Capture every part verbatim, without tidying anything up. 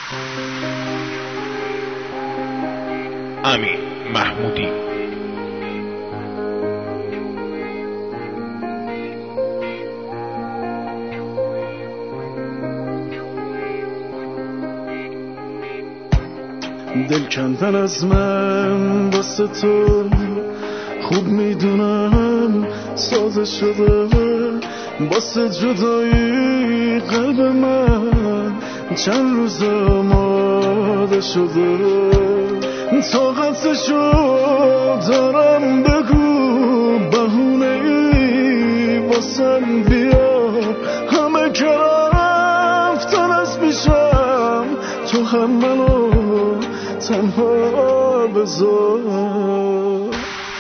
امین محمودی. دل کندن از من واسه تو خوب میدونم ساده شده، واسه جدایی قلب من چند روز آماده شده. طاقتشو دارم، بگو بهونه ای واسم بیار. همه که رفتن از پیشم، تو هم منو تنها بذار.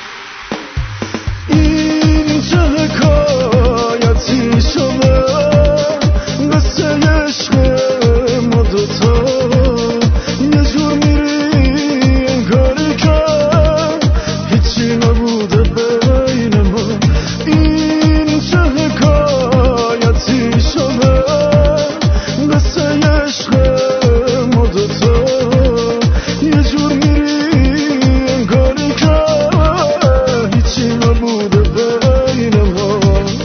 این چه حکایتی شده، قصه عشق ما دوتا. یه جور میری انگاری که هیچی نبوده بین ما. این چه حکایتی شده، قصه عشق ما دوتا. یه جور میری انگاری که هیچی نبوده بین ما.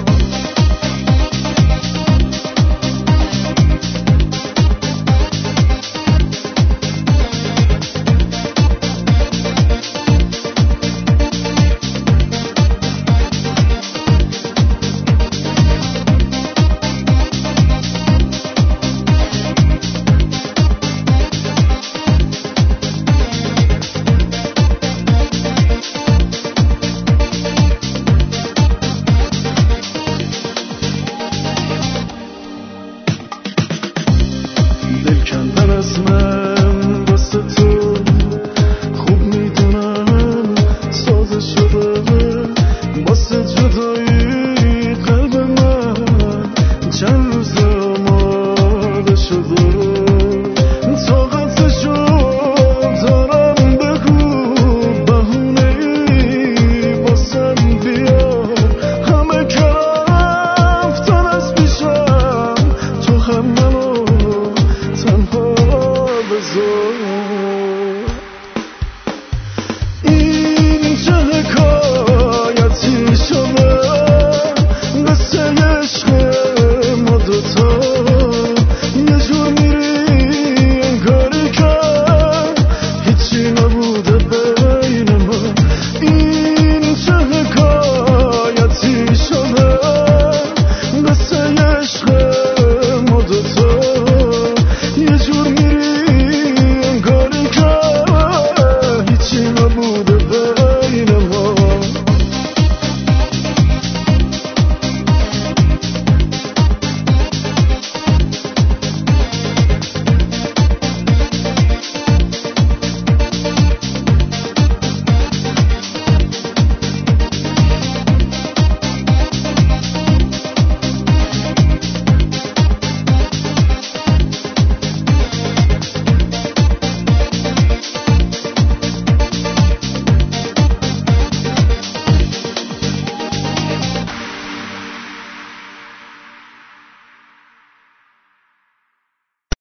دل کندن از من واسه تو خوب میدونم ساده شده، واسه جدایی قلب من چند روز آماده شده. طاقتشو دارم، بگو بهونه ای واسم بیار. همه که رفتن از پیشم، تو هم منو